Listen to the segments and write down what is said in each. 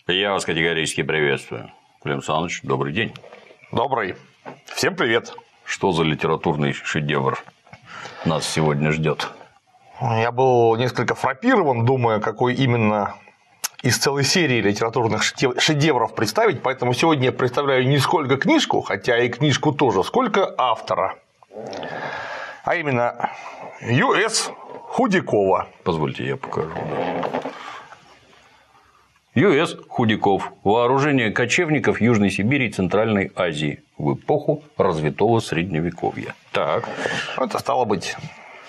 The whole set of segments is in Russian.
Я вас категорически приветствую. Клим Александрович, добрый день. Добрый. Всем привет. Что за литературный шедевр нас сегодня ждет? Я был несколько фраппирован, думая, какой именно из целой серии литературных шедевров представить, поэтому сегодня я представляю не сколько книжку, хотя и книжку тоже, сколько автора. А именно Ю.С. Худякова. Позвольте, я покажу. Ю.С. Худяков. Вооружение кочевников Южной Сибири и Центральной Азии в эпоху развитого Средневековья. Так. Это стало быть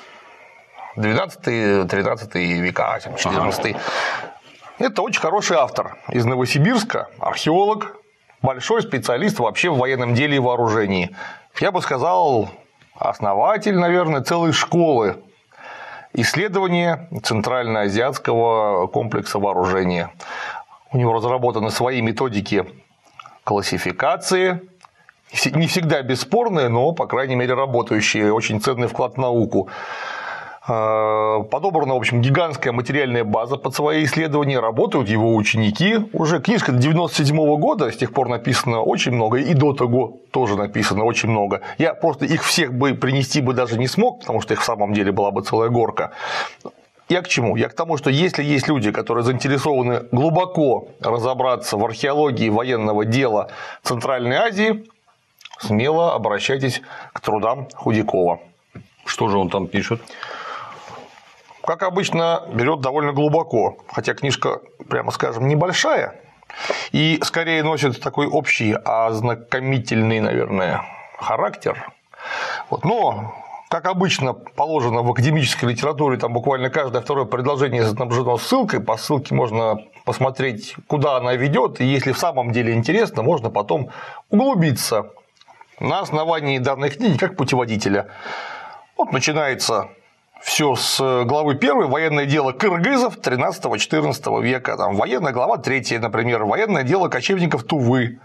12-13 века, 14. Это очень хороший автор из Новосибирска, археолог, большой специалист вообще в военном деле и вооружении. Я бы сказал, основатель, наверное, целой школы исследования центральноазиатского комплекса вооружения. У него разработаны свои методики классификации, не всегда бесспорные, но, по крайней мере, работающие, очень ценный вклад в науку. Подобрана, в общем, гигантская материальная база под свои исследования, работают его ученики. Уже книжка 1997 года, с тех пор написано очень много, и до того тоже написано очень много. Я просто их всех бы принести бы даже не смог, потому что их в самом деле была бы целая горка. Я к чему? Я к тому, что если есть люди, которые заинтересованы глубоко разобраться в археологии военного дела Центральной Азии, смело обращайтесь к трудам Худякова. Что же он там пишет? Как обычно, берет довольно глубоко, хотя книжка, прямо скажем, небольшая и скорее носит такой общий, ознакомительный, наверное, характер. Но, как обычно положено в академической литературе, там буквально каждое второе предложение снабжено ссылкой, по ссылке можно посмотреть, куда она ведет, и если в самом деле интересно, можно потом углубиться на основании данной книги как путеводителя. Начинается все с главы 1 «Военное дело кыргызов 13-14 века», там военная глава 3, например, «Военное дело кочевников Тувы»,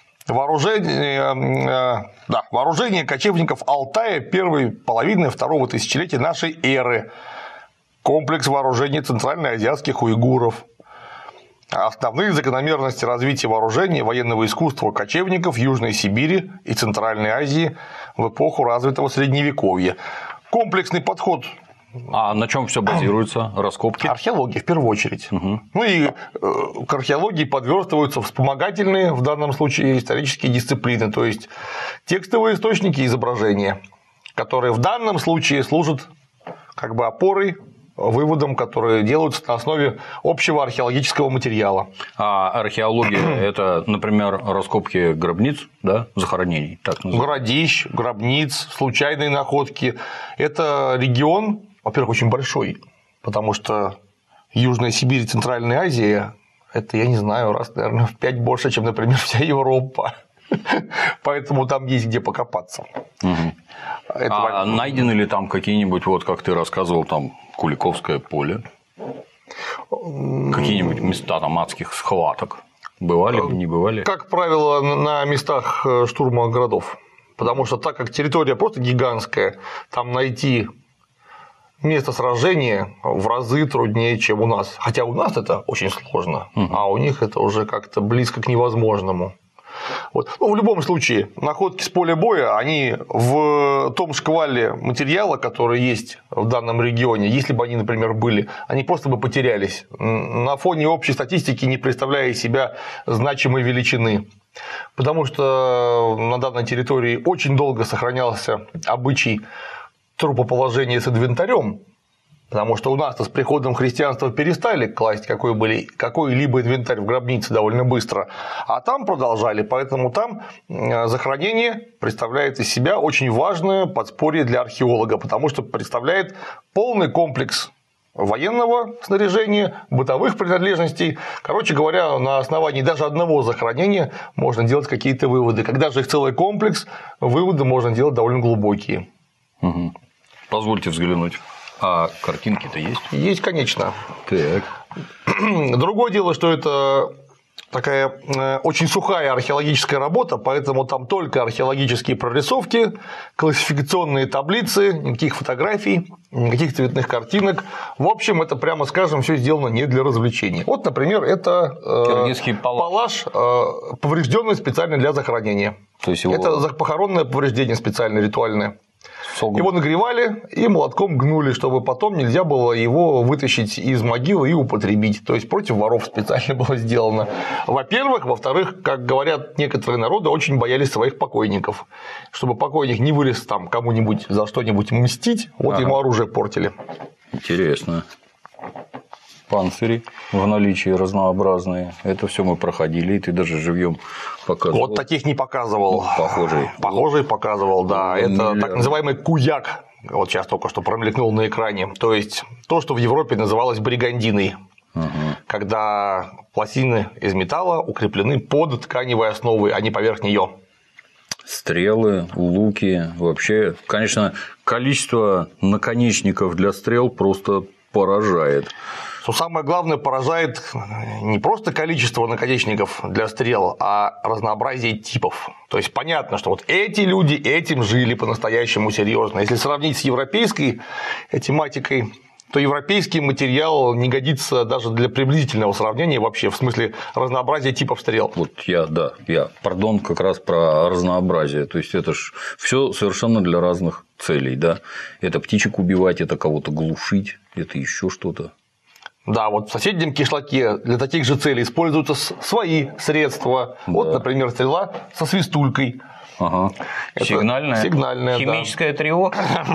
вооружение кочевников Алтая первой половины второго тысячелетия нашей эры, комплекс вооружений центральноазиатских уйгуров, основные закономерности развития вооружения военного искусства кочевников Южной Сибири и Центральной Азии в эпоху развитого Средневековья. Комплексный подход. А на чем все базируется? Раскопки? Археология в первую очередь. И к археологии подверстываются вспомогательные, в данном случае, исторические дисциплины, то есть текстовые источники изображения, которые в данном случае служат как бы опорой, выводам, которые делаются на основе общего археологического материала. А археология – это, например, раскопки гробниц, да, захоронений? Так городищ, гробниц, случайные находки. Это регион, во-первых, очень большой, потому что Южная Сибирь и Центральная Азия – это, я не знаю, раз, наверное, в 5 больше, чем, например, вся Европа. Поэтому там есть где покопаться. Найдены ли там какие-нибудь, вот как ты рассказывал, там Куликовское поле? Какие-нибудь места там адских схваток? Бывали, не бывали? Как правило, на местах штурма городов. Потому что так как территория просто гигантская, там найти место сражения в разы труднее, чем у нас. Хотя у нас это очень сложно, а у них это уже как-то близко к невозможному. В любом случае, находки с поля боя, они в том шквале материала, который есть в данном регионе, если бы они, например, были, они просто бы потерялись на фоне общей статистики, не представляя из себя значимой величины. Потому что на данной территории очень долго сохранялся обычай трупоположения с инвентарем. Потому что у нас-то с приходом христианства перестали класть какой-либо инвентарь в гробнице довольно быстро, а там продолжали, поэтому там захоронение представляет из себя очень важное подспорье для археолога, потому что представляет полный комплекс военного снаряжения, бытовых принадлежностей. Короче говоря, на основании даже одного захоронения можно делать какие-то выводы. Когда же их целый комплекс, выводы можно делать довольно глубокие. Позвольте взглянуть. А картинки-то есть? Есть, конечно. Так. Другое дело, что это такая очень сухая археологическая работа, поэтому там только археологические прорисовки, классификационные таблицы, никаких фотографий, никаких цветных картинок. В общем, это, прямо скажем, все сделано не для развлечения. Вот, например, это киргизский палаш, поврежденный специально для захоронения. То есть его... Это похоронное повреждение специальное, ритуальное. Его нагревали и молотком гнули, чтобы потом нельзя было его вытащить из могилы и употребить. То есть против воров специально было сделано. Во-первых. Во-вторых, как говорят некоторые народы, очень боялись своих покойников. Чтобы покойник не вылез там кому-нибудь за что-нибудь мстить, вот ему оружие портили. Интересно. Панцири в наличии разнообразные. Это все мы проходили, и ты даже живьем показывал. Вот таких не показывал. Похожий. Похожий показывал, да. Это так называемый куяк. Вот сейчас только что промелькнул на экране. То есть то, что в Европе называлось бригандиной. Когда пластины из металла укреплены под тканевой основой, а не поверх нее. Стрелы, луки. Вообще, конечно, количество наконечников для стрел просто поражает. Но самое главное, поражает не просто количество наконечников для стрел, а разнообразие типов. То есть понятно, что вот эти люди этим жили по-настоящему серьезно. Если сравнить с европейской тематикой, то европейский материал не годится даже для приблизительного сравнения вообще, в смысле разнообразия типов стрел. Вот я пардон, как раз про разнообразие. То есть это ж все совершенно для разных целей, да. Это птичек убивать, это кого-то глушить, это еще что-то. Да, вот в соседнем кишлаке для таких же целей используются свои средства. Да. Вот, например, стрела со свистулькой. Ага. Сигнальная. Химическое трио.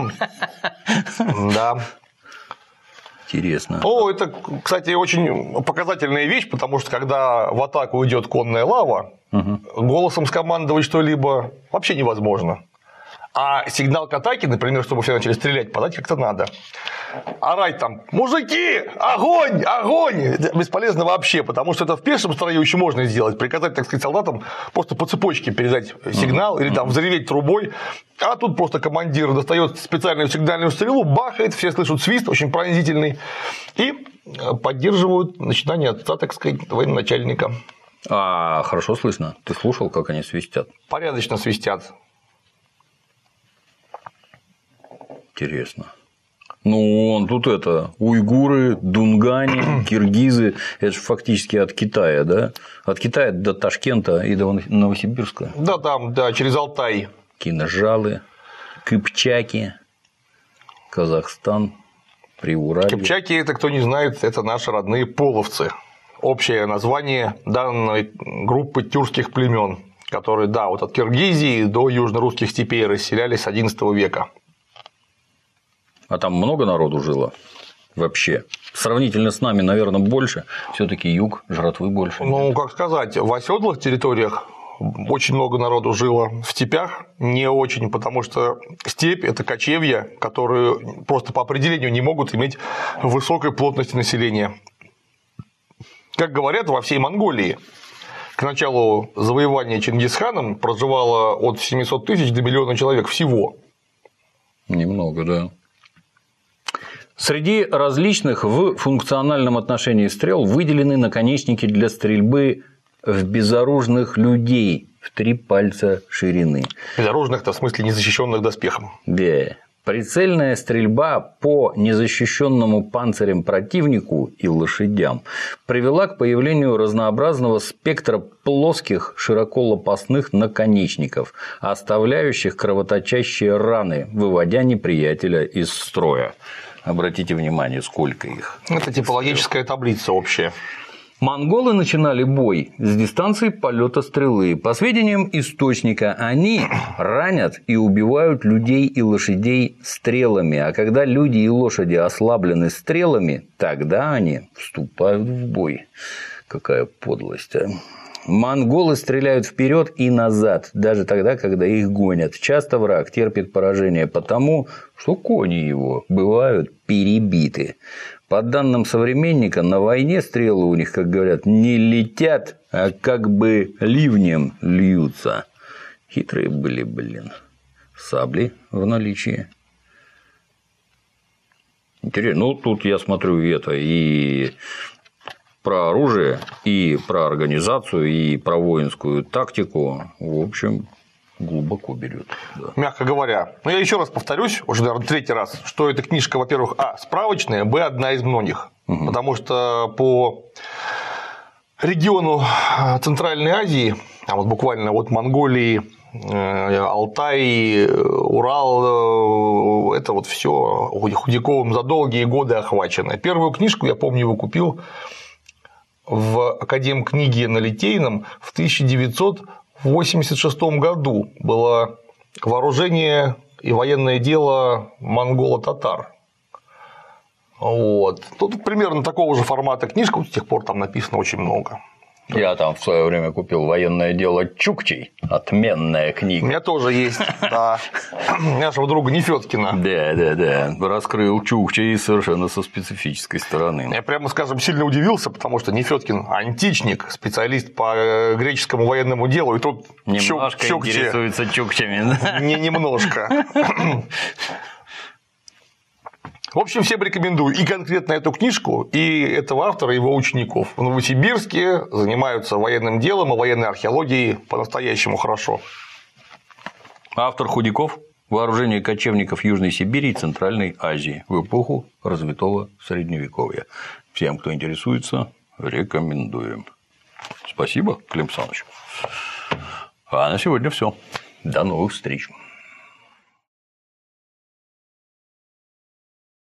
Да. Интересно. Это, кстати, очень показательная вещь, потому что когда в атаку идет конная лава, голосом скомандовать что-либо вообще невозможно. А сигнал к атаке, например, чтобы все начали стрелять, подать как-то надо. Орать там: мужики, огонь, огонь! Это бесполезно вообще, потому что это в пешем строю еще можно сделать, приказать, так сказать, солдатам просто по цепочке передать сигнал или там взрыветь трубой. А тут просто командир достает специальную сигнальную стрелу, бахает, все слышат свист очень пронзительный и поддерживают начинание отца, так сказать, военачальника. А хорошо слышно? Ты слушал, как они свистят? Порядочно свистят. Интересно. Тут уйгуры, дунгане, киргизы, это же фактически от Китая, да? От Китая до Ташкента и до Новосибирска. Да, там, да, через Алтай. Кинжалы, кыпчаки, Казахстан, Приуралье. Кыпчаки, это, кто не знает, это наши родные половцы. Общее название данной группы тюркских племен, которые, да, вот от Киргизии до южно-русских степей расселялись с XI века. А там много народу жило вообще? Сравнительно с нами, наверное, больше. Все-таки юг, жратвы больше. Как сказать, в оседлых территориях очень много народу жило, в степях не очень, потому что степь – это кочевья, которые просто по определению не могут иметь высокой плотности населения. Как говорят, во всей Монголии к началу завоевания Чингисханом проживало от 700 тысяч до миллиона человек всего. Немного, да. Среди различных в функциональном отношении стрел выделены наконечники для стрельбы в безоружных людей в 3 пальца ширины. Безоружных-то в смысле незащищенных доспехом. Да. Прицельная стрельба по незащищенному панцирем противнику и лошадям привела к появлению разнообразного спектра плоских широколопастных наконечников, оставляющих кровоточащие раны, выводя неприятеля из строя. Обратите внимание, сколько их. Это типологическая таблица общая. Монголы начинали бой с дистанции полета стрелы. По сведениям источника, они ранят и убивают людей и лошадей стрелами. А когда люди и лошади ослаблены стрелами, тогда они вступают в бой. Какая подлость, а? Монголы стреляют вперед и назад, даже тогда, когда их гонят. Часто враг терпит поражение потому, что кони его бывают перебиты. По данным современника, на войне стрелы у них, как говорят, не летят, а как бы ливнем льются. Хитрые были, сабли в наличии. Интересно. Тут я смотрю и про оружие, и про организацию, и про воинскую тактику, в общем, глубоко берет. Да. Мягко говоря. Но я еще раз повторюсь, уже, наверное, третий раз, что эта книжка, во-первых, справочная, одна из многих. Потому что по региону Центральной Азии, там вот буквально от Монголии, Алтай, Урал, это вот все Худяковым за долгие годы охвачено. Первую книжку, я помню, его купил в Академкниге на Литейном в 1986 году. Было вооружение и военное дело монголо-татар. Вот. Тут примерно такого же формата книжка, с тех пор там написано очень много. Я там в свое время купил военное дело Чукчей. Отменная книга. У меня тоже есть, да. Нашего друга Нефёткина. Да. Раскрыл Чукчей совершенно со специфической стороны. Я прямо, скажем, сильно удивился, потому что Нефёткин античник, специалист по греческому военному делу, и тут немножко интересуется Чукчами. Не немножко. В общем, всем рекомендую и конкретно эту книжку, и этого автора, и его учеников. В Новосибирске занимаются военным делом и военной археологией по-настоящему хорошо. Автор Худяков. Вооружение кочевников Южной Сибири и Центральной Азии в эпоху развитого Средневековья. Всем, кто интересуется, рекомендуем. Спасибо, Клим Саныч. А на сегодня все. До новых встреч.